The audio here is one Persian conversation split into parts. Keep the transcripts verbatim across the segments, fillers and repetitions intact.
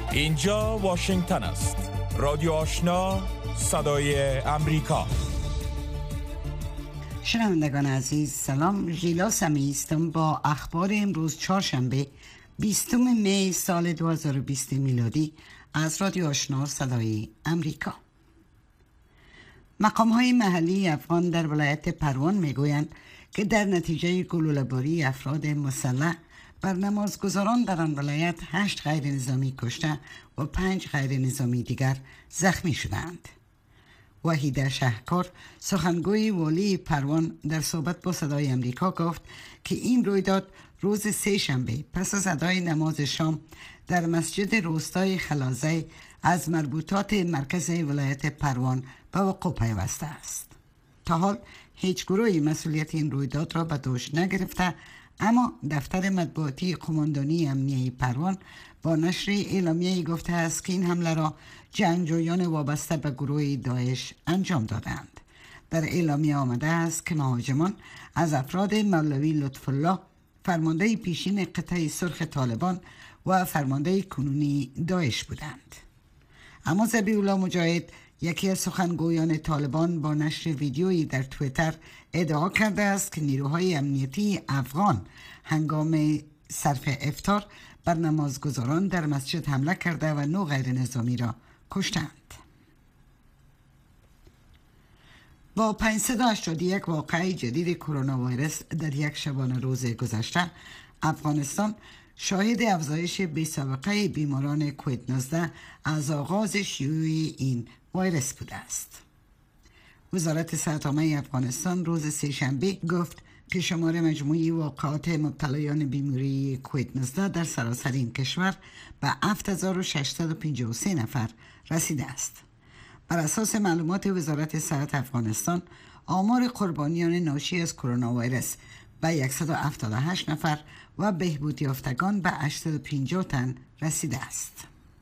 اینجا واشنگتن است. رادیو آشنا، صدای امریکا. شنوندگان عزیز سلام، ژیلا سمی هستم با اخبار امروز چهارشنبه بیستم می سال دو هزار و بیست میلادی از رادیو آشنا صدای امریکا. مقام های محلی افغان در ولایت پروان میگویند که در نتیجه گلوله‌باری افراد مسلح بر نمازگزاران در آن ولایت هشت غیر نظامی کشته و پنج غیر نظامی دیگر زخمی شدند. وحیده شهکار سخنگوی والی پروان در صحبت با صدای امریکا گفت که این رویداد روز سه شنبه پس از ادای نماز شام در مسجد روستای خلازه از مربوطات مرکز ولایت پروان به وقوع پیوسته است. تا حال هیچ گروهی مسئولیت این رویداد را به دوش نگرفته، اما دفتر مطبوعاتی قماندانی امنیه پروان با نشر اعلامیه‌ای گفته است که این حمله را جنگجویان وابسته به گروه داعش انجام دادند. در اعلامیه آمده است که مهاجمان از افراد مولوی لطف الله، فرمانده پیشین قطعه سرخ طالبان و فرمانده کنونی داعش بودند. اما ذبیح الله مجاهد، یکی از سخنگویان طالبان، با نشر ویدیویی در توییتر ادعا کرده است که نیروهای امنیتی افغان هنگام صرف افطار بر نمازگزاران در مسجد حمله کرده و نو غیر نظامی را کشتند. با پانصد و هشتاد و یک واقعه جدید کرونا ویروس در یک شبانه روز گذشته، افغانستان شاهد افزایش بی‌سابقه بیماران کووید نوزده از آغاز شیوع این ویروس بوده است. وزارت صحت عامه افغانستان روز سه‌شنبه گفت که شمار مجموعی واقعات مبتلایان بیماری کووید نوزده در سراسر این کشور به هفت هزار و ششصد و پنجاه و سه نفر رسیده است. بر اساس معلومات وزارت صحت افغانستان، آمار قربانیان ناشی از کرونا ویروس به صد و هفتاد و هشت نفر و بهبود یافتگان به هشتصد و پنجاه تن رسیده است.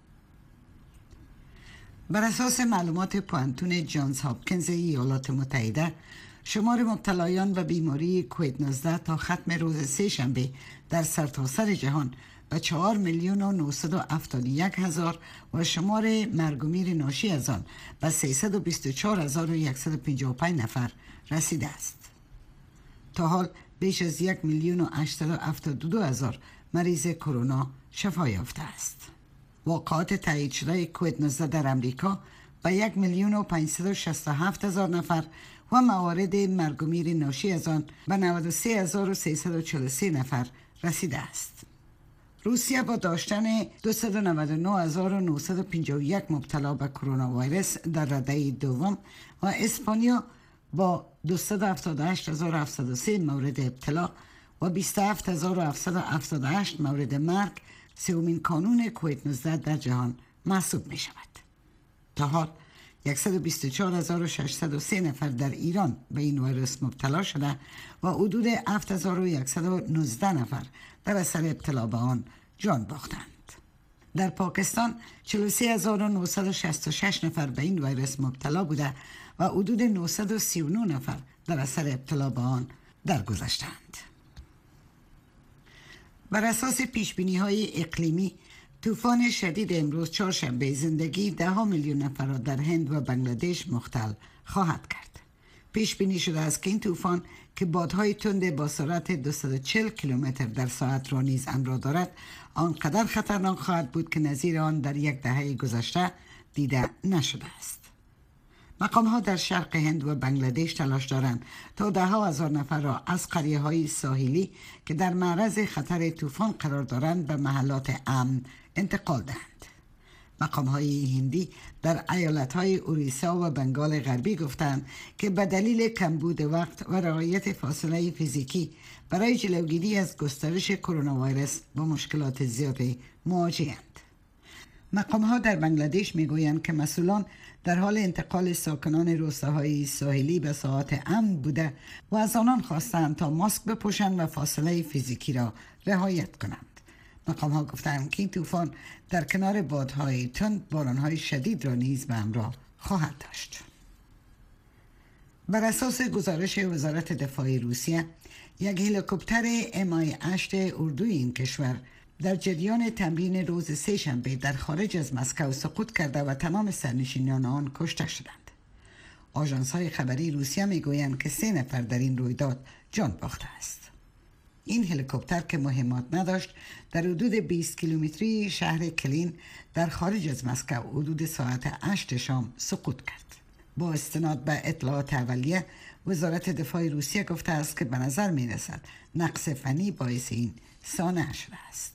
بر اساس معلومات پوانتون جانز هاپکینز ایالات متحده، شمار مبتلایان به بیماری کووید نوزده تا ختم روز سه شنبه در سرتاسر جهان به چهار میلیون و نهصد و هفتاد و یک هزار و شمار مرگ و میر ناشی از آن به سیصد و بیست و چهار هزار و صد و پنجاه و پنج نفر رسیده است. تا حال بیش از یک میلیون و هشتصد و هفتاد و دو هزار مریض کرونا شفا یافته است. واقعات تایید شده کووید نوزده در امریکا به یک میلیون و پانصد و شصت و هفت هزار نفر و موارد مرگ و میر ناشی از آن به نود و سه هزار و سیصد و چهل و سه نفر رسیده است. روسیه با داشتن دویست و نود و نه هزار و نهصد و پنجاه و یک مبتلا به کرونا ویروس در رده دوم و اسپانیا با دویست و هفتاد و هشت هزار و هفتصد و سه مورد ابتلا و بیست و هفت هزار و هفتصد و هفتاد و هشت مورد مرگ سومین کانون کووید نوزده در جهان محسوب می شود. تا حال صد و بیست و چهار هزار و ششصد و سه نفر در ایران به این ویروس مبتلا شده و حدود هفت هزار و صد و نوزده نفر در اثر ابتلا به آن جان باختند. در پاکستان چهل و سه هزار و نهصد و شصت و شش نفر به این ویروس مبتلا بوده و حدود نهصد و سی و نه نفر در اثر ابتلا به آن درگذشتند. بر اساس پیشبینی های اقلیمی، طوفان شدید امروز چهارشنبه زندگی ده ها میلیون نفر را در هند و بنگلادش مختل خواهد کرد. پیش بینی شده است که این طوفان که بادهای تند با سرعت دویست و چهل کیلومتر در ساعت را نیز همراه دارد، آنقدر خطرناک خواهد بود که نظیر آن در یک دهه گذشته دیده نشده است. مقام ها در شرق هند و بنگلادش تلاش دارند تا ده ها هزار نفر را از قریه های ساحلی که در معرض خطر طوفان قرار دارند به محلات امن انتقال دهند. مقام های هندی در ایالت های اوریسا و بنگال غربی گفتند که به دلیل کمبود وقت و رعایت فاصله فیزیکی برای جلوگیری از گسترش کرونا ویروس با مشکلات زیادی مواجه‌اند. مقام ها در بنگلادش میگویند که مسئولان در حال انتقال ساکنان روستاهای ساحلی به ساحات امن بوده و از آنان خواستند تا ماسک بپوشند و فاصله فیزیکی را رعایت کنند. مقام ها گفتند که این طوفان در کنار بادهای تند بارانهای شدید را نیز به همراه خواهد داشت. بر اساس گزارش وزارت دفاع روسیه، یک هلیکوپتر ام آی هشت اردوی این کشور در جریان تمرین روز سه شنبه در خارج از مسکو سقوط کرده و تمام سرنشینان آن کشته شدند. آژانس‌های خبری روسیه میگویند که سه نفر در این رویداد جان باخته است. این هلیکوپتر که مهمات نداشت در حدود بیست کیلومتری شهر کلین در خارج از مسکو حدود ساعت هشت شام سقوط کرد. با استناد به اطلاعات اولیه وزارت دفاع روسیه گفته است که به نظر می رسد نقص فنی باعث این سانحه شده است.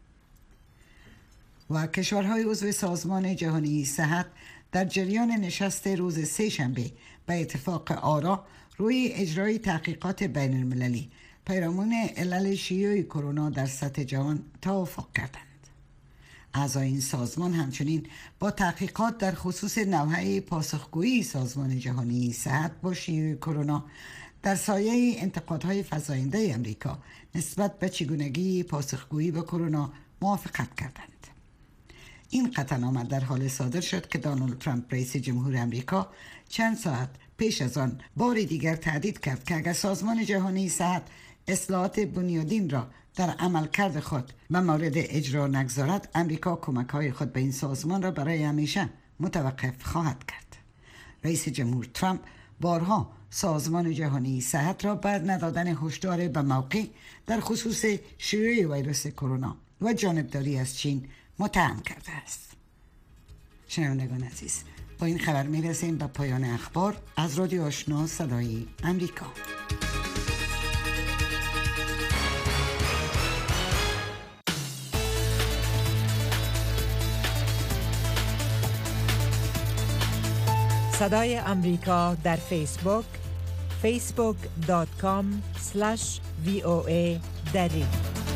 و کشورهای عضو سازمان جهانی صحت در جریان نشست روز سه شنبه به اتفاق آرا روی اجرای تحقیقات بین المللی پیرامون علل شیوع کرونا در سطح جهان توافق کردند. اعضای این سازمان همچنین با تحقیقات در خصوص نوحه پاسخگویی سازمان جهانی صحت با شیوع کرونا در سایه انتقادهای فزاینده امریکا نسبت به چگونگی پاسخگویی به کرونا موافقت کردند. این قطعنامه در حال صادر شد که دونالد ترامپ رئیس جمهور امریکا چند ساعت پیش از آن بار دیگر تهدید کرد که اگر سازمان جهانی صحت اصلاحات بنیادین را در عملکرد خود به مورد اجرا نگذارد، امریکا کمک‌های خود به این سازمان را برای همیشه متوقف خواهد کرد. رئیس جمهور ترامپ بارها سازمان جهانی صحت را بعد ندادن هشدار به موقع در خصوص شیوع ویروس کرونا و جانبداری از چین متهم کرده است. شنوندگان عزیز، با این خبر میرسیم به پایان اخبار از رادیو آشنا صدای امریکا. صدای امریکا در فیسبوک فیسبوک دات کام اسلش وی او ای دری.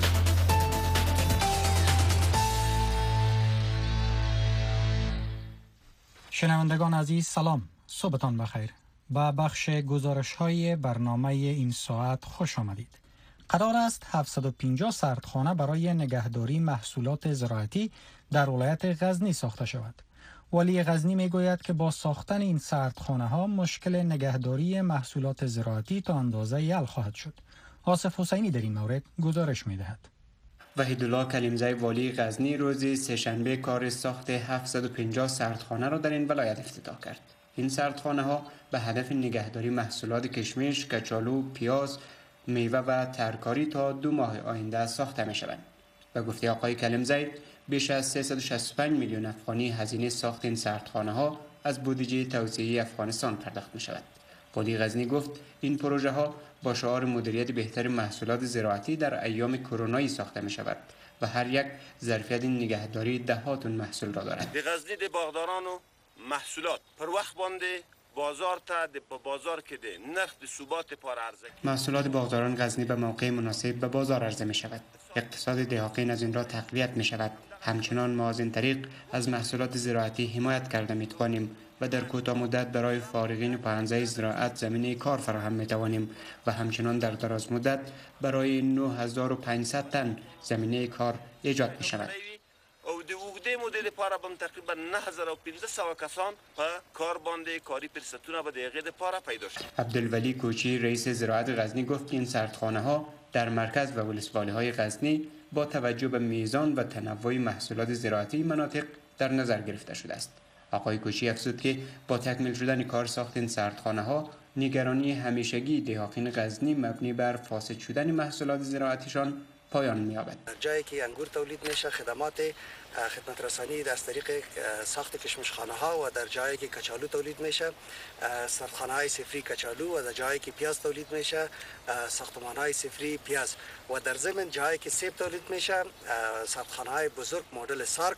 شنوندگان عزیز سلام، صبحتان بخیر. با بخش گزارش های برنامه این ساعت خوش آمدید. قرار است هفتصد و پنجاه سردخانه برای نگهداری محصولات زراعتی در ولایت غزنی ساخته شود. ولی غزنی می گوید که با ساختن این سردخانه ها مشکل نگهداری محصولات زراعتی تا اندازه حل خواهد شد. آصف حسینی در این مورد گزارش می دهد. وحیدالله کلیمزی والی غزنی روز سه‌شنبه کار ساخت هفتصد و پنجاه سردخانه را در این ولایت افتتاح کرد. این سردخانه ها به هدف نگهداری محصولات کشمش، کچالو، پیاز، میوه و ترکاری تا دو ماه آینده ساخته می شوند. به گفته آقای کلیمزی، بیش از سیصد و شصت و پنج میلیون افغانی هزینه ساخت این سردخانه ها از بودجه توسعه افغانستان پرداخت می شود. والی غزنی گفت این پروژه ها با شعار مدیریت بهتر محصولات زراعتی در ایام کرونایی ساخته می شود و هر یک ظرفیت نگهداری ده ها تن محصول را دارد. در غزنی د باغداران و محصولات پر وخت باندې بازار تا د بازار کې د نرخ د ثبات پر عرضه. محصولات باغداران غزنی به موقع مناسب به بازار عرضه می شود. اقتصاد دهاقین از این را تقویت می شود. همچنان ما از این طریق از محصولات زراعتی حمایت کرده می توانیم و در کوتاه مدت برای فارغین پانزده زراعت زمینه کار فراهم می توانیم و همچنان در دراز مدت برای نه هزار و پانصد تن زمینه کار ایجاد می شود. او د اوږدې مودې لپاره به تقریبا نه هزار و پنځه سوه کسان په کار باندې کاری فرصتونه به د هغې دپاره پیدا شي. عبدالولی کوچی رئیس زراعت غزنی گفت این سردخانه ها در مرکز و ولسوالی های غزنی با توجه به میزان و تنوع محصولات زراعتی مناطق در نظر گرفته شده است. آقای کوچی افزود که با تکمیل شدن کار ساخت این سردخانه ها نگرانی همیشگی دهاقین غزنی مبنی بر فاسد شدن محصولات زراعتیشان پایان می‌یابد. جایی که انگور تولید میشه، خدمات خدمت رسانی از طریق ساخت کشمشخانه ها و در جایی که کچالو تولید میشه، سردخانه های سفری کچالو و در جایی که پیاز تولید میشه، ساختمان های سفری پیاز و در ضمن جایی که سیب تولید میشه، سردخانه های بزرگ مدل سارک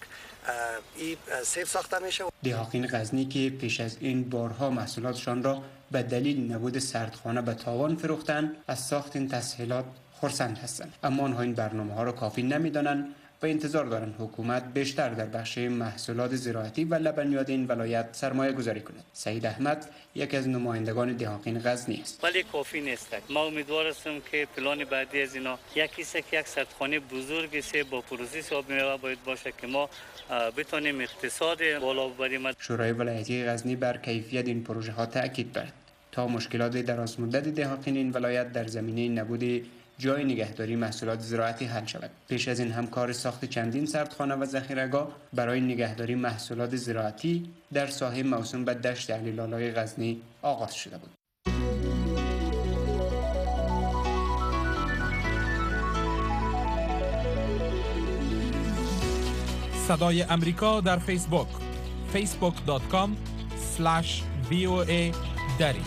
این سیب ساخته میشه. دهاقین غزنی که پیش از این بارها محصولاتشان را به دلیل نبود سردخانه به تاوان فروختند، از ساخت این تسهیلات خرسند هستند، اما آنها این برنامه ها را کافی نمیدانند و انتظار دارند حکومت بیشتر در بخش محصولات زراعتی و لبنیات این ولایت سرمایه گذاری کند. سعید احمد یکی از نمایندگان دهاقین غزنی است. ولی کافی نیست. ما امیدوار هستیم که پلان بعدی از اینا یکی است که یک سردخانه بزرگی سه با پروسس آب میوه باید باشه که ما بتونیم اقتصاد بالا ببریم. شورای ولایتی غزنی بر کیفیت این پروژه ها تاکید دارد تا مشکلات درازمدت دهاقین این ولایت در زمینه نبود جای نگهداری محصولات زراعتی حل شود. پیش از این هم کار ساخت چندین سردخانه و ذخیره‌گاه برای نگهداری محصولات زراعتی در ساحه موسوم به دشت علیلالای غزنی آغاز شده بود. صدای امریکا در فیسبوک فیسبوک دات کام اسلش وی او ای دری.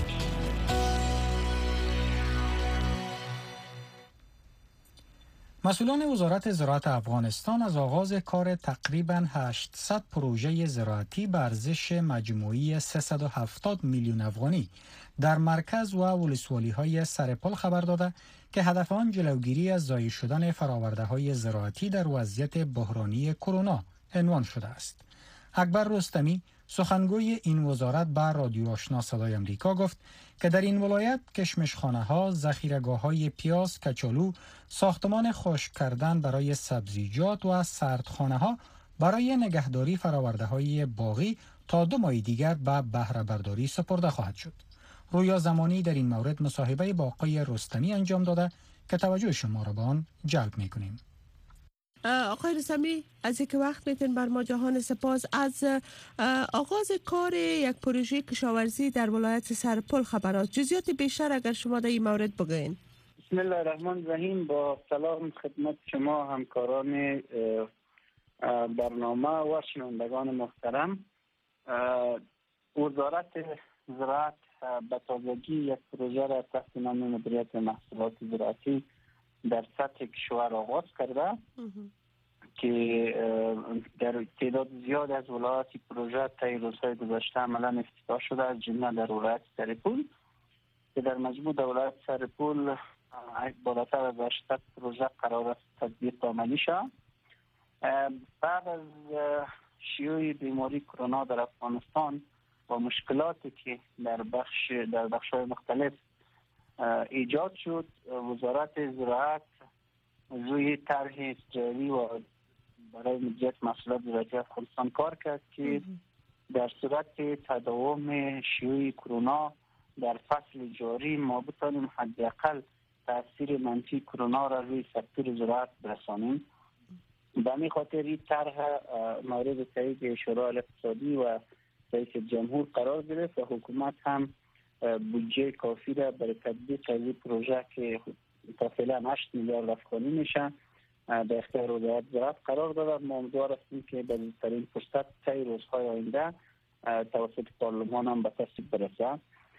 مسئولان وزارت زراعت افغانستان از آغاز کار تقریباً هشتصد پروژه زراعتی به ارزش مجموعی سیصد و هفتاد میلیون افغانی در مرکز و ولسوالی‌های سرپل خبر داده که هدف آن جلوگیری از ضایع شدن فرآورده‌های زراعتی در وضعیت بحرانی کرونا عنوان شده است. اکبر رستمی سخنگوی این وزارت به رادیو آشنا صدای امریکا گفت که در این ولایت کشمشخانه‌ها، ذخیره‌گاه‌های پیاز، کچالو، ساختمان خشک کردن برای سبزیجات و سردخانه‌ها برای نگهداری فرآورده‌های باقی تا دو ماه دیگر به بهره برداری سپرده خواهد شد. رویا زمانی در این مورد مصاحبه با آقای رستمی انجام داده که توجه شما را به آن جلب می‌کنیم. آقای رستمی، از اینکه وقت میتین بر ما جهان سپاس. از آغاز کار یک پروژه کشاورزی در ولایت سرپل خبرات، جزئیات بیشتر اگر شما در این مورد بگوین. بسم الله الرحمن الرحیم. با سلام خدمت شما همکاران برنامه و شنوندگان محترم. وزارت زراعت به تازگی یک پروژه را تحت نام مدیریت محصولات زراعتی در سطح کشور آغاز کرده که در تعداد زیاد از ولایات پروژه طی روزهای گذشته عملا افتتاح شده، از جمله در ولایت سرپل که در مجموع در ولایت سرپل بالاتر از هشتصد پروژه قرار است تطبیق عملی شود. بعد از شیوع بیماری کرونا در افغانستان و مشکلاتی که در بخش در بخش‌های مختلف ایجاد شد، وزارت زراعت روی طرح استراتژی و برای مدیریت محصولات زراعتی افغانستان کار کرد که در صورت تداوم شیوع کرونا در فصل جاری ما بتوانیم حداقل تاثیر منفی کرونا را روی سکتور زراعت برسانیم. به همین خاطر این طرح مورد تایید شورای اقتصادی و رئیس جمهور قرار گرفت و حکومت هم بودجه کافی را برای تطبیق از این پروژه که تا فعلا هشت میلیارد افغانی میشه به اختیار وزارت زراعت قرار داده. ما امیدوار هستیم که در بهترین فرصت طی روزهای آینده توسط پارلمان هم به تصویب برسه.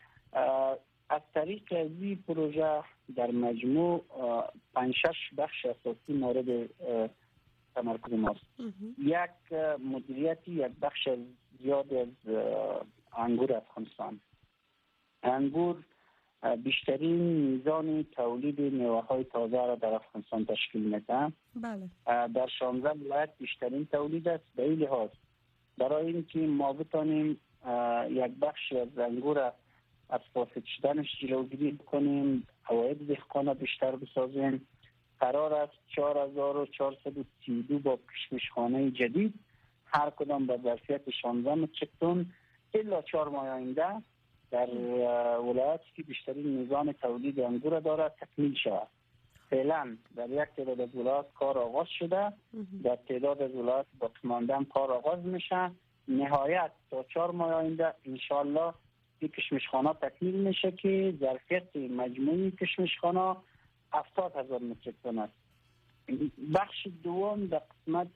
از طریق از این پروژه در مجموع پنج شش بخش اساسی مورد تمرکز ماست. یک مدیریتی یک بخش زیاد از انگور افغانستان. انگور بیشترین میزان تولید میوه‌های تازه را در افغانستان تشکیل میده. بله. در شانزده ولایت بیشترین تولید است. به این لحاظ برای اینکه ما بتانیم یک بخش از انگور از فاسد شدنش جلوگیری کنیم، عواید دهقان بیشتر بسازیم، قرار است چهار هزار و چهارصد و سی و دو با کشمشخانه جدید هر کدام به ظرفیت شانزده متر تن الا چهار ماه آینده در ولایاتی که بیشترین میزان تولید انگور دارد تکمیل شود. فعلا در یک تعداد از ولایات کار آغاز شده، در تعداد از ولایات باقی مانده کار آغاز میشه. نهایت تا چهار ماه آینده انشالله این کشمشخانه تکمیل میشه که ظرفیت مجموعی کشمشخانه هفتاد هزار متر تن است. بخش دوم در قسمت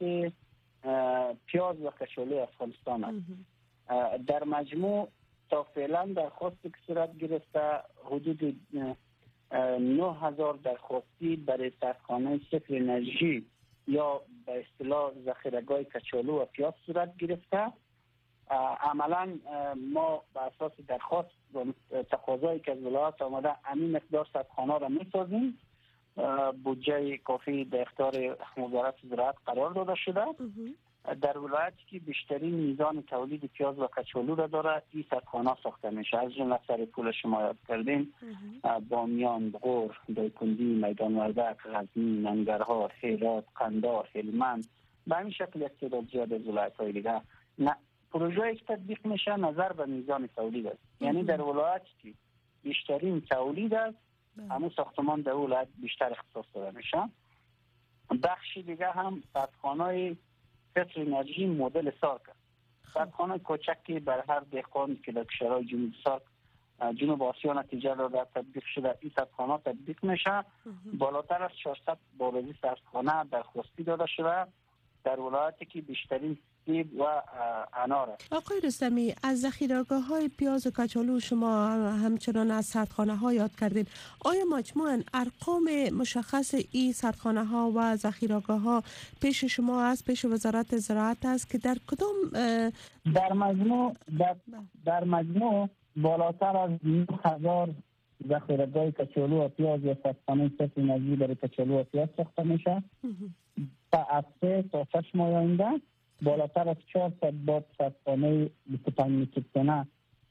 پیاز و کچالو افغانستان است. در مجموع تا فعلا درخواست که صورت گرفته حدود نه هزار درخواستی برای سردخانه صفر انرژی یا به اصطلاح ذخیره‌گاه کچالو و پیاز صورت گرفته. عملا ما به اساس درخواست و تقاضایی که از ولایت آمده همین مقدار سردخانه را میسازیم. بودجه کافی در اختیار وزارت زراعت قرار داده شده. در ولایتی که بیشترین میزان تولید پیاز و کچالو را داره این سردخانه ساخته میشه. از جمله سرپل شما یاد کردین، بامیان، بغور، دایکنډي، میدان وردک، غزنی، ننګرهار، هرات، قندهار، هلمند، به همین شکل یک تعداد زیاد از ولایت‌های دیگه. نه پروژه‌ای که تطبیق میشه نظر به میزان تولید است. یعنی در ولایتی که بیشترین تولید است همون ساختمان در ولایت بیشتر اختصاص داده میشه. بخشی دیگه هم سدخانه‌های فصل انرژی مدل سارک، سدخانه کوچکی بر هر دهقان که در کشورهای جنوب سارک جنوب آسیا نتیجه داده تطبیق شده. این سدخانه تطبیق میشه. بالاتر از چهارصد بارزی سدخانه درخواستی داده شده در ولایتی که بیشترین سیب و انار است. آقای رستمی، از ذخیره‌گاه های پیاز و کچالو شما همچنان از سردخانه ها یاد کردین. آیا مجموعاً ارقام مشخص این سردخانه ها و ذخیره‌گاه ها پیش شما است، پیش وزارت زراعت است که در کدام در مجموع در, در مجموع بالاتر از نه هزار ذخیره‌گاه کچالو و پیاز یا سردخانه فصل انرژی برای کچالو و پیاز ساخته میشه. تا از سه تا شش ماه آینده بالاتر از چهارصد باب سردخانه بیست و پنج متر تنه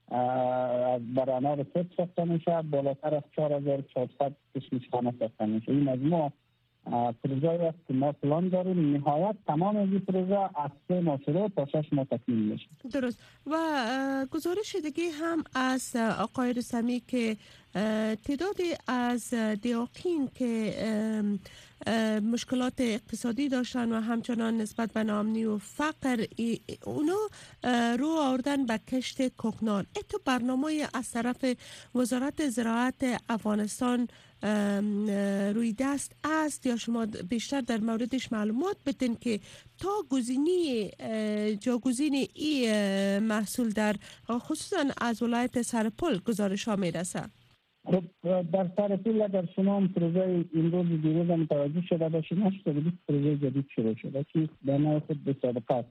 بر انار سیب ساخته میشه. بالاتر از چهار هزار و چهارصد کشمشخانه ساخته میشه. این مجموع پروژه است که ما پلان داریم. نهایت تمام این پروژه از سه ماه شروع تا شش ماه تکمیل میشه. درست. و گزارش دیگه هم از آقای رستمی که تعدادی از دیاقین که مشکلات اقتصادی داشتن و همچنان نسبت به ناامنی و فقر، اونا رو آوردن به کشت کوکنار. اتو برنامه از طرف وزارت زراعت افغانستان روی دست است یا شما بیشتر در موردش معلومات بدین که تا گزینی جاگزین این محصول در خصوصا از ولایت سرپل گزارش ها میرسه؟ خب در سرپل اگر شما پروژه امروز دیروز متوجه شده باشید، نشده بود پروژه جدید شروع شده که به نوع خود به سابقه است.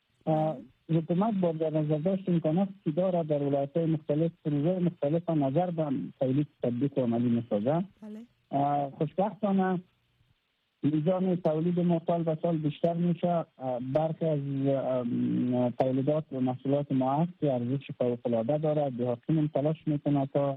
حکومت با در نظر داشت امکانات که داره در ولایت‌های مختلف پروژه مختلف نظر به تولید تطبیق و عملی می‌سازه. خوشبختانه میزان تولید ما سال به سال بیشتر میشه. برخی از تولیدات و محصولات ما هست که ارزش فوق‌العاده داره. دیهاتیان تلاش میکنه تا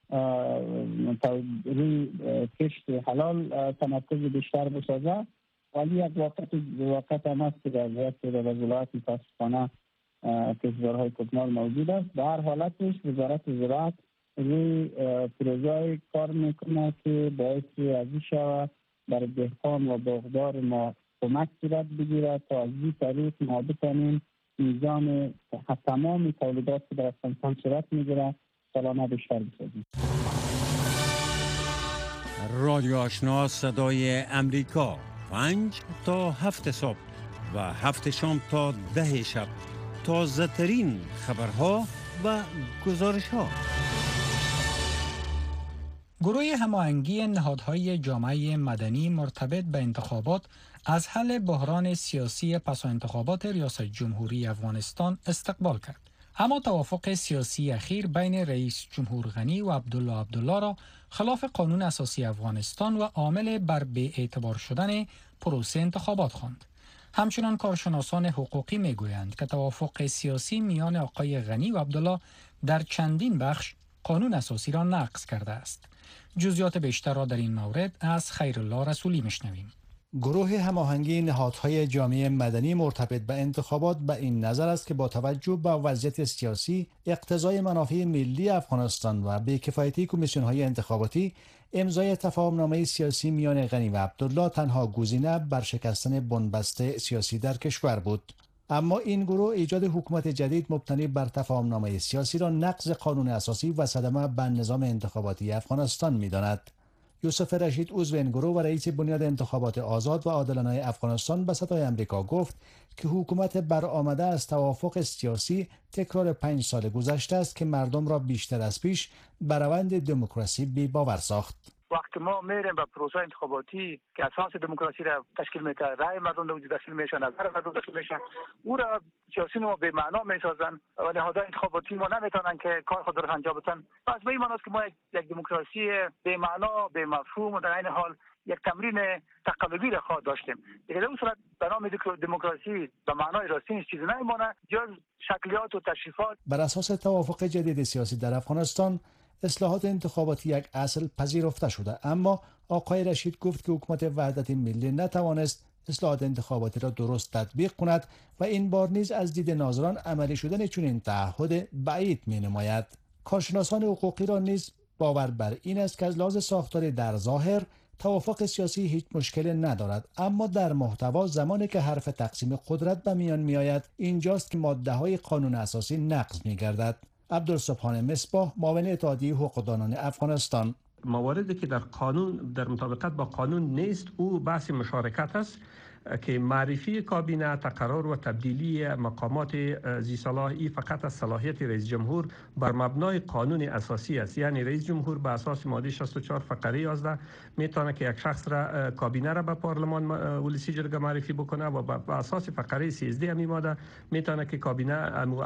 روی کشت حلال تمرکز بیشتر بسازه، ولی یک وقت وقت هم است که در ولایت متاسفانه کشورهای کوکنار موجود است. به هر حالتش وزارت زراعت روی پروژه کار میکنه که باعث ارزش شود برای دهقان و باغدار ما کمک صورت بگیرد تا از این طریق ما بتانیم میزان تمام تولیدات که در افغانستان صورت میگیره سالانه بیشتر بسازیم. رادیو آشنا صدای امریکا، پنج تا هفت صبح و هفت شام تا ده شب، تازه ترین خبرها و گزارش ها. گروه هماهنگی نهادهای جامعه مدنی مرتبط به انتخابات از حل بحران سیاسی پس از انتخابات ریاست جمهوری افغانستان استقبال کرد. اما توافق سیاسی اخیر بین رئیس جمهور غنی و عبدالله عبدالله را خلاف قانون اساسی افغانستان و عامل بر بی اعتبار شدن پروسه انتخابات خواند. همچنان کارشناسان حقوقی میگویند که توافق سیاسی میان آقای غنی و عبدالله در چندین بخش قانون اساسی را نقض کرده است. جزئیات بیشتر را در این مورد از خیرالله رسولی میشنویم. گروه هماهنگی نهادهای جامعه مدنی مرتبط به انتخابات به این نظر است که با توجه به وضعیت سیاسی، اقتضای منافع ملی افغانستان و بی‌کفایتی کمیسیون‌های انتخاباتی، امضای تفاهمنامه سیاسی میان غنی و عبدالله تنها گزینه برشکستن بنبست سیاسی در کشور بود. اما این گروه ایجاد حکومت جدید مبتنی بر تفاهمنامه سیاسی را نقض قانون اساسی و صدمه به نظام انتخاباتی افغانستان می‌داند. یوسف رشید عضو این گروه و رئیس بنیاد انتخابات آزاد و عادلانه افغانستان به صدای امریکا گفت که حکومت برآمده از توافق سیاسی تکرار پنج سال گذشته است که مردم را بیشتر از پیش بر روند دموکراسی بی باور ساخت. وقتی ما میریم به پروسه انتخاباتی که اساس دموکراسی را تشکیل میده، رای مردم رو تشکیل میشه، نظر مردم تشکیل میشه، او را سیاسی ما به معنا میسازن و نهادهای انتخاباتی ما نمیتونن که کار خود را انجام بدن. پس به این معنی است که ما یک دموکراسی به معنا، به مفهوم و در این حال یک تمرین تقلبی را خواهد داشتیم. دیگه در اون صورت به نام دموکراسی به معنای راستی چیزی نمیمونه جز شکلیات و تشریفات. بر اساس توافق جدید سیاسی در افغانستان اصلاحات انتخاباتی یک اصل پذیرفته شده، اما آقای رشید گفت که حکومت وحدت ملی نتوانست اصلاحات انتخاباتی را درست تطبیق کند و این بار نیز از دید ناظران عملی شدن چنین تعهد بعید می نماید. کارشناسان حقوقی را نیز باور بر این است که از لحاظ ساختاری در ظاهر توافق سیاسی هیچ مشکل ندارد، اما در محتوا زمانی که حرف تقسیم قدرت به میان میآید اینجاست که ماده های قانون اساسی نقض می‌گردد. عبدالسبحان مصباح، معاون اتحادیه حقوقدانان افغانستان: مواردی که در قانون در مطابقت با قانون نیست او بحث مشارکت است که معرفی کابینه، تقرر و تبدیلی مقامات ذی صلاحی فقط از صلاحیت رئیس جمهور بر مبنای قانون اساسی است. یعنی رئیس جمهور به اساس ماده شصت و چهار فقره یازده میتونه که یک شخص را کابینه را به پارلمان ولسی جرگه معرفی بکنه و به اساس فقره سیزده امی ماده میتونه که کابینه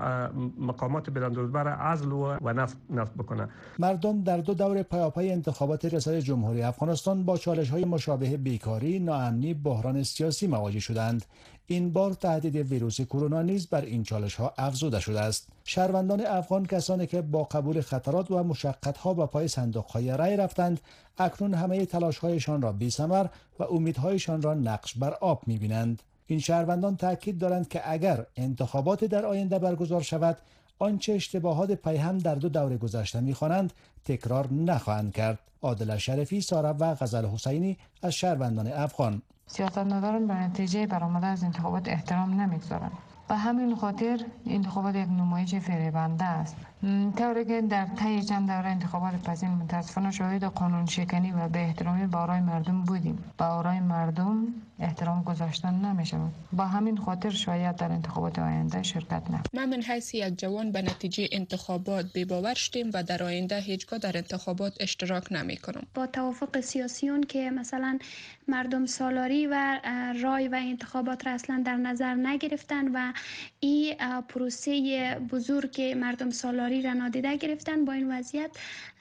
مقامات بلندرتبه را عزل و نصب بکنه. مردم در دو دور پیاپی انتخابات ریاست جمهوری افغانستان با چالش‌های مشابه بیکاری، ناامنی، بحران سیاسی مواجه شدند. این بار تهدید ویروس کرونا نیز بر این چالش‌ها افزوده شده است. شهروندان افغان، کسانی که با قبول خطرات و مشقت‌ها به پای صندوق‌های رای رفتند، اکنون همه تلاش‌هایشان را بی‌ثمر و امیدهایشان را نقش بر آب می‌بینند. این شهروندان تاکید دارند که اگر انتخابات در آینده برگزار شود، آنچه اشتباهات پیهم در دو دوره گذشته می‌خوانند تکرار نخواهند کرد. عادل شریفی، سارا و غزل حسینی از شهروندان افغان: سیاستمداران به نتیجه برآمده از انتخابات احترام نمیگذارند. به همین خاطر انتخابات یک نمایش فریبنده است. طوری که در طی چند دوره انتخابات پسین متاسفانه شاهد قانون شکنی و به احترامی به آرای مردم بودیم. به آرای مردم احترام گذاشتن نمی‌شود. با همین خاطر شاید در انتخابات آینده شرکت نکنیم. ما من حیث یک جوان به نتیجه انتخابات بی‌باور شدیم و در آینده هیچگاه در انتخابات اشتراک نمی‌کنم. با توافق سیاسیون که مثلا مردم سالاری و رای و انتخابات را اصلا در نظر نگرفتن و این پروسه بزرگ مردم سالاری را نادیده گرفتن، با این وضعیت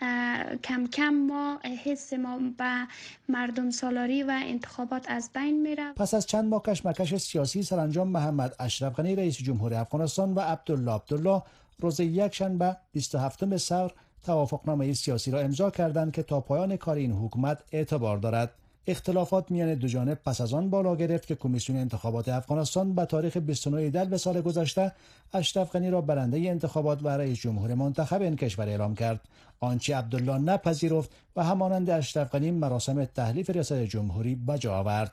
کم کم ما حس ما به مردم سالاری و انتخابات از بین میره. پس از چند ماه کشمکش سیاسی، سرانجام محمد اشرف غنی رئیس جمهور افغانستان و عبدالله عبدالله روز یکشنبه بیست و هفتم سپر توافقنامه سیاسی را امضا کردند که تا پایان کار این حکومت اعتبار دارد. اختلافات میان دو جانب پس از آن بالا گرفت که کمیسیون انتخابات افغانستان به تاریخ بیست و نه دی سال گذشته اشرف غنی را برنده انتخابات و رئیس جمهور منتخب این کشور اعلام کرد، آنچه عبدالله نپذیرفت و همانند اشرف غنی مراسم تحلیف ریاست جمهوری بجا آورد.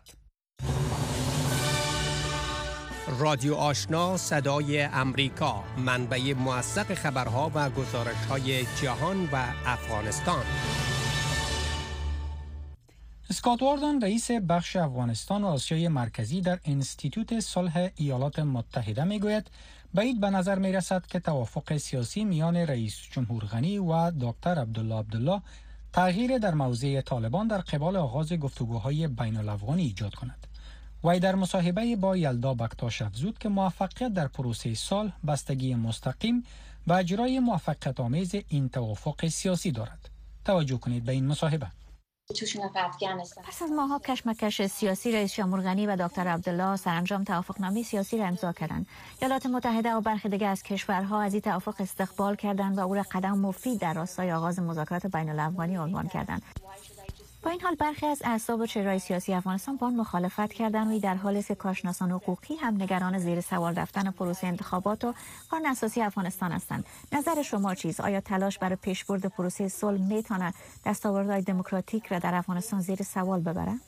رادیو آشنا، صدای امریکا، منبع موثق خبرها و گزارش‌های جهان و افغانستان. اسکات واردن، رئیس بخش افغانستان و آسیای مرکزی در انستیتوت صلح ایالات متحده میگوید بعید به نظر می رسد که توافق سیاسی میان رئیس جمهور غنی و دکتر عبدالله عبدالله تغییر در موضع طالبان در قبال آغاز گفتگوهای بین الافغانی ایجاد کند. وی در مصاحبه با یلدا بکتاش افزود که موفقیت در پروسه صلح بستگی مستقیم به اجرای موفقیت آمیز این توافق سیاسی دارد. توجه کنید به این مصاحبه. پس از ماه‌ها کشمکش سیاسی، رئیس جمهور غنی و دکتر عبدالله سرانجام توافقنامه سیاسی را امضا کردند. ایالات متحده و برخی دیگر از کشورها از این توافق استقبال کردند و او را قدم مفید در راستای آغاز مذاکرات بین الافغانی عنوان کردند. با این حال برخی از احزاب و چهره‌های سیاسی افغانستان با آن مخالفت کردند و این در حالی است که کارشناسان حقوقی هم نگران زیر سوال رفتن پروسه انتخابات و قانون اساسی افغانستان هستند. نظر شما چیست؟ آیا تلاش برای پیشبرد پروسه صلح میتواند دستاوردهای دموکراتیک را در افغانستان زیر سوال ببرد؟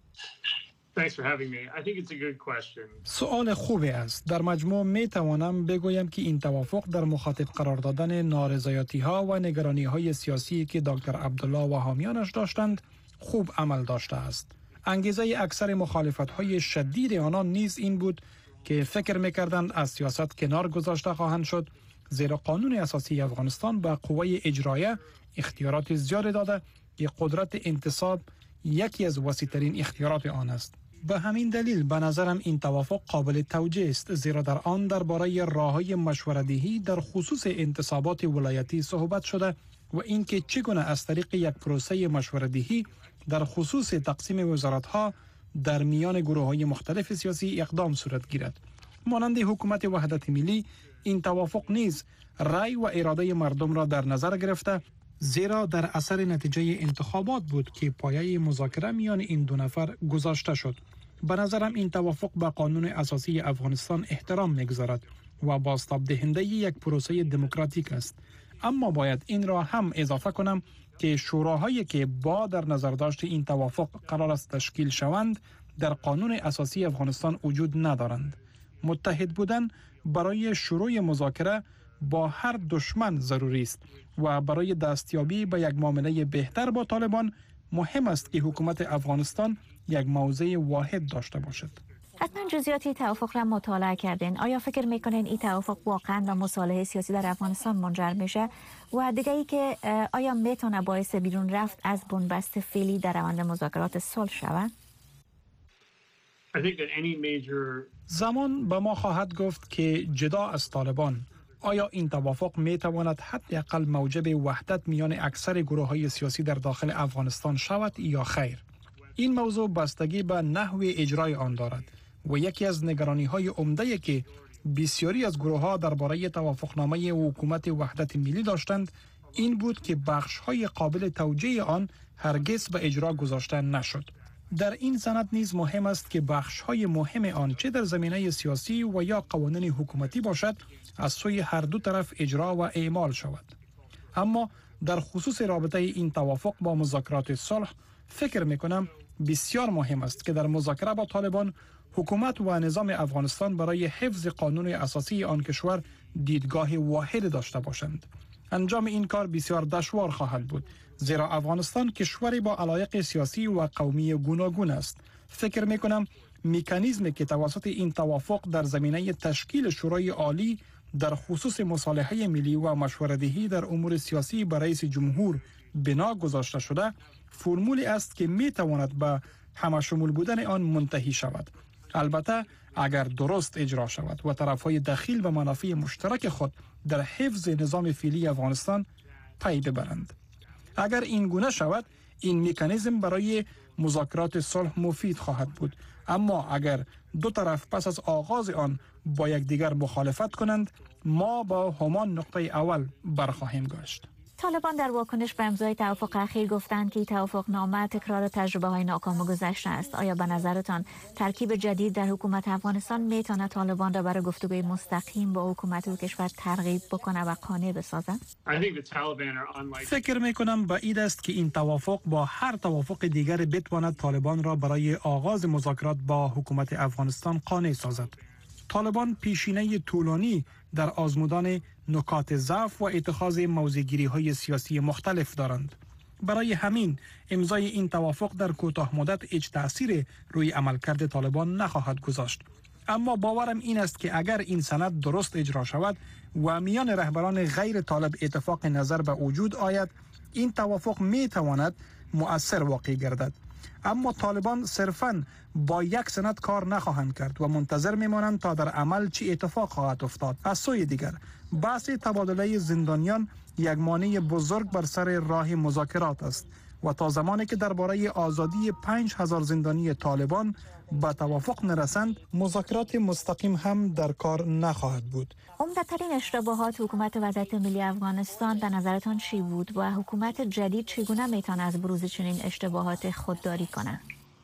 سوال خوبی است. در مجموع می توانم بگویم که این توافق در مخاطب قرار دادن نارضایتی ها و نگرانی های سیاسی که دکتر عبدالله و حامیانش داشتند خوب عمل داشته است. انگیزه اکثر مخالفت های شدید آنان نیز این بود که فکر می‌کردند از سیاست کنار گذاشته خواهند شد، زیرا قانون اساسی افغانستان به قوه اجرایه اختیارات زیاد داده که قدرت انتصاب یکی از وسیع‌ترین اختیارات آن است. به همین دلیل به نظرم این توافق قابل توجیه است، زیرا در آن درباره راه‌های مشوره‌دهی در خصوص انتصابات ولایتی صحبت شده و اینکه چگونه از طریق یک پروسه مشوره‌دهی در خصوص تقسیم وزارت‌ها در میان گروه‌های مختلف سیاسی اقدام صورت گیرد. مانند حکومت وحدت ملی، این توافق نیز رأی و اراده مردم را در نظر گرفته، زیرا در اثر نتیجه انتخابات بود که پایه مذاکره میان این دو نفر گذاشته شد. به نظرم این توافق به قانون اساسی افغانستان احترام می‌گذارد و بازتاب دهنده یک پروسه دموکراتیک است. اما باید این را هم اضافه کنم که شوراهایی که با در نظر داشت این توافق قرار است تشکیل شوند در قانون اساسی افغانستان وجود ندارند. متحد بودن برای شروع مذاکره با هر دشمن ضروری است و برای دستیابی به یک معامله بهتر با طالبان مهم است که حکومت افغانستان یک موضع واحد داشته باشد. حتما جزئیات توافق را مطالعه کردین. آیا فکر میکنین این توافق واقعا به مصالحه سیاسی در افغانستان منجر میشه؟ و دیگه ای که آیا میتونه باعث بیرون رفت از بنبست فعلی در روند مذاکرات صلح شود؟ زمان به ما خواهد گفت که جدا از طالبان آیا این توافق می تواند حداقل موجب وحدت میان اکثر گروه های سیاسی در داخل افغانستان شود یا خیر. این موضوع بستگی به نحو اجرای آن دارد و یکی از نگرانی های عمده که بسیاری از گروه ها درباره توافقنامه حکومت وحدت ملی داشتند این بود که بخش های قابل توجیه آن هرگز به اجرا گذاشته نشد. در این سند نیز مهم است که بخش های مهم آن چه در زمینه سیاسی و یا قوانین حکومتی باشد از سوی هر دو طرف اجرا و اعمال شود. اما در خصوص رابطه این توافق با مذاکرات صلح فکر می کنم بسیار مهم است که در مذاکره با طالبان حکومت و نظام افغانستان برای حفظ قانون اساسی آن کشور دیدگاه واحد داشته باشند. انجام این کار بسیار دشوار خواهد بود زیرا افغانستان کشوری با علایق سیاسی و قومی گوناگون است. فکر می کنم مکانیزمی که توسط این توافق در زمینه تشکیل شورای عالی در خصوص مصالحه ملی و مشوره‌دهی در امور سیاسی به رئیس جمهور بنا گذاشته شده فرمولی است که می تواند به همشمول بودن آن منتهی شود. البته اگر درست اجرا شود و طرفهای دخیل و منافع مشترک خود در حفظ نظام فعلی افغانستان پی ببرند. اگر این گونه شود این مکانیزم برای مذاکرات صلح مفید خواهد بود، اما اگر دو طرف پس از آغاز آن با یکدیگر مخالفت کنند ما با همان نقطه اول برخواهیم گشت. طالبان در واکنش به امضای توافق اخیر گفتند که توافق نامه تکرار تجربه های ناکام گذشته است. آیا به نظرتان ترکیب جدید در حکومت افغانستان میتونه طالبان را برای گفتگوی مستقیم با حکومت و کشور ترغیب بکنه و قانع بسازد؟ فکر میکنم بعید است که این توافق با هر توافق دیگر بتواند طالبان را برای آغاز مذاکرات با حکومت افغانستان قانع سازد. طالبان پیشینه طولانی در آزمودن نکات ضعف و اتخاذ موضع‌گیری های سیاسی مختلف دارند. برای همین امضای این توافق در کوتاه مدت هیچ تأثیر روی عملکرد طالبان نخواهد گذاشت. اما باورم این است که اگر این سند درست اجرا شود و میان رهبران غیر طالب اتفاق نظر به وجود آید، این توافق می تواند مؤثر واقع گردد. اما طالبان صرفاً با یک سند کار نخواهند کرد و منتظر میمانند تا در عمل چی اتفاق خواهد افتاد. از سوی دیگر بحث تبادله زندانیان یک مانع بزرگ بر سر راه مذاکرات است و تا زمانی که درباره آزادی پنج هزار زندانی طالبان به توافق نرسند مذاکرات مستقیم هم در کار نخواهد بود. عمده‌ترین اشتباهات حکومت وحدت ملی افغانستان به نظرتان چی بود و حکومت جدید چگونه میتواند از بروز چنین اشتباهات خودداری کند؟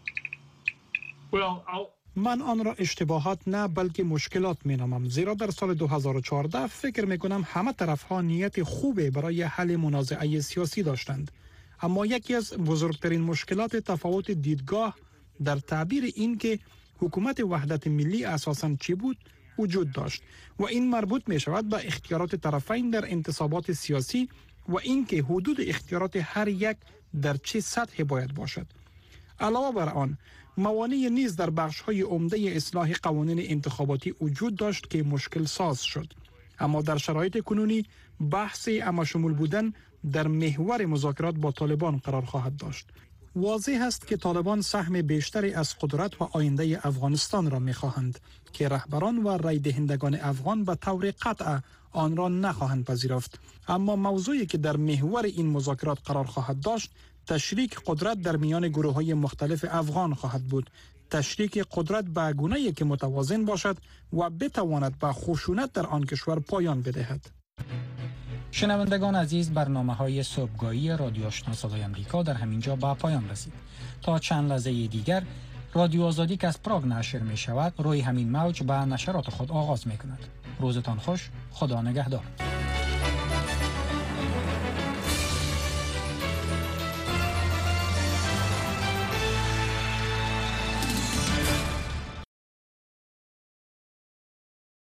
من آن را اشتباهات نه بلکه مشکلات می نامم، زیرا در سال دو هزار و چهارده فکر می کنم همه طرف ها نیت خوبه برای حل منازعه سیاسی داشتند، اما یکی از بزرگترین مشکلات تفاوت دیدگاه در تعبیر این که حکومت وحدت ملی اساساً چی بود وجود داشت و این مربوط می شود به اختیارات طرفین در انتصابات سیاسی و اینکه حدود اختیارات هر یک در چه سطح باید باشد. علاوه بر آن موانعی نیز در بخش‌های عمده اصلاح قوانین انتخاباتی وجود داشت که مشکل ساز شد. اما در شرایط کنونی بحث همشمول بودن در محور مذاکرات با طالبان قرار خواهد داشت. واضح است که طالبان سهم بیشتری از قدرت و آینده افغانستان را می‌خواهند که رهبران و رای دهندگان افغان به طور قطع آن را نخواهند پذیرفت. اما موضوعی که در محور این مذاکرات قرار خواهد داشت تشریک قدرت در میان گروه‌های مختلف افغان خواهد بود. تشریک قدرت به گونه‌ای که متوازن باشد و بتواند به خشونت در آن کشور پایان بدهد. شنوندگان عزیز، برنامه‌های صبحگاهی رادیو آشنا صدای آمریکا در همینجا به پایان رسید. تا چند لحظه دیگر رادیو آزادی که از پراگ نشر می شود روی همین موج به نشرات خود آغاز می کند. روزتان خوش، خدا نگهدار.